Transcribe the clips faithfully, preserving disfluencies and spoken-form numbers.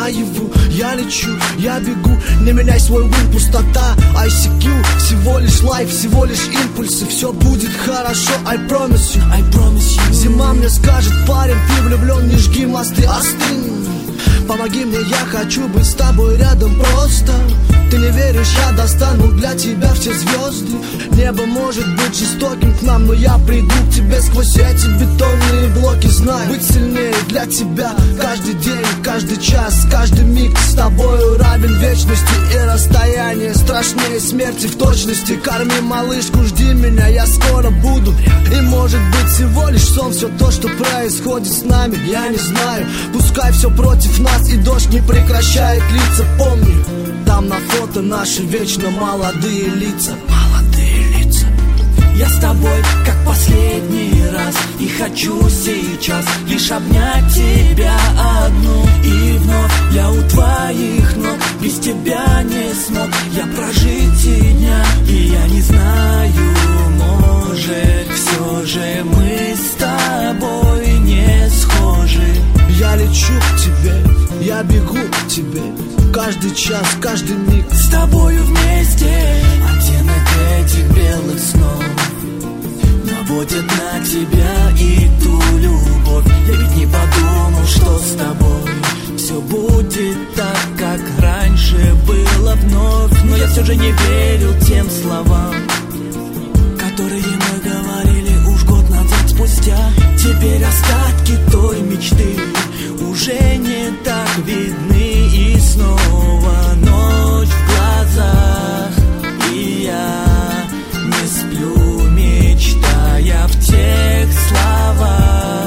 наяву. Я лечу, я бегу, не меняй свой ум, пустота. ай си кью, всего лишь лайф, всего лишь импульсы. Все будет хорошо, I promise you, I promise you. Зима мне скажет: парень, ты влюблен, не жги мосты, остынь. Помоги мне, я хочу быть с тобой рядом просто. Ты не веришь, я достану для тебя все звезды. Небо может быть жестоким к нам, но я приду к тебе сквозь эти бетонные блоки. Знаю, быть сильнее для тебя каждый день, каждый час, каждый миг с тобою равен вечности. И расстояние страшнее смерти в точности. Корми малышку, жди меня, я скоро буду. И может быть всего лишь сон, все то, что происходит с нами, я не знаю. Пускай все против нас и дождь не прекращает литься. Помни, там на фото наши вечно молодые лица. Молодые лица. Я с тобой как последний раз, и хочу сейчас лишь обнять тебя одну. И вновь я у твоих ног, без тебя не смог я прожить и дня. И я не знаю, может, все же мы с тобой не схожи. Я лечу к тебе, я бегу к тебе, каждый час, каждый миг с тобою вместе. Оттенок этих белых снов наводит на тебя и ту любовь. Я ведь не подумал, что с тобой все будет так, как раньше было вновь. Но я все же не верил тем словам, которые мы говорили уж год назад спустя. Теперь остатки той мечты уже не так видны. И снова ночь в глазах, и я не сплю, мечтая в тех словах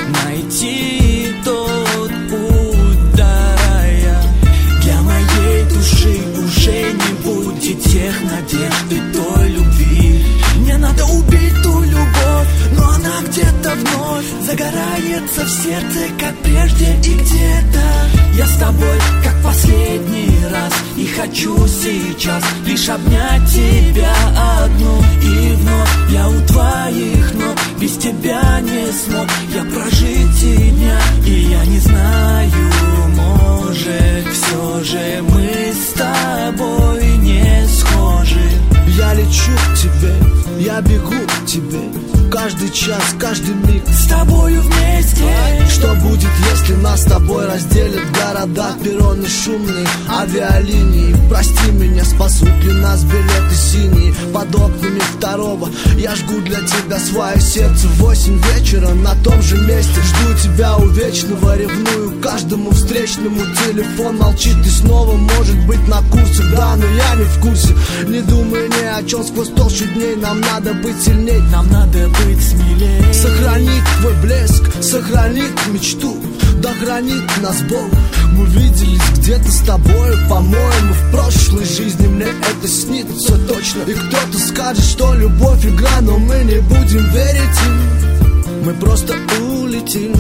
найти тот путь до рая. Для моей души уже не будет тех надежд и той любви. Мне надо убить ту любовь, но она где-то вновь загорается в сердце, как прежде. И где-то я с тобой как последний раз, и хочу сейчас лишь обнять тебя одну. И вновь я у твоих ног, без тебя не смог я прожить и дня. И я не знаю, может, все же мы с тобой не схожи. Я лечу к тебе, я бегу к тебе, каждый час, каждый миг с тобою вместе. Что будет, если нас с тобой разделят города, перроны шумные, авиалинии? Прости меня, спасут ли нас билеты синие под окнами второго? Я жгу для тебя свое сердце в восемь вечера на том же месте. Жду тебя у вечного, ревную каждому встречному. Телефон молчит и снова может быть на курсах. Да, но я не в курсе, не думай ни о чем. Сквозь толщу дней нам надо быть сильней, нам надо быть смелей. Сохранить твой блеск, сохранить мечту, да хранит нас Бог. Мы виделись где-то с тобой, по-моему, в прошлой жизни. Мне это снится точно. И кто-то скажет, что любовь игра, но мы не будем верить им. Мы просто улетим.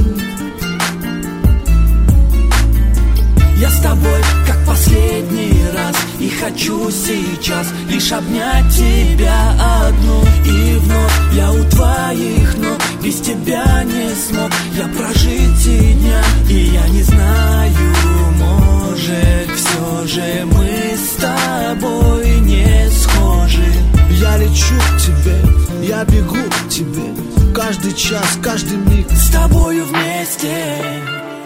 Я с тобой как последний раз, и хочу сейчас лишь обнять тебя одну. И вновь я у твоих ног, без тебя не смог я прожить и дня. И я не знаю, может, все же мы с тобой не схожи. Я лечу к тебе, я бегу к тебе, каждый час, каждый миг с тобою вместе.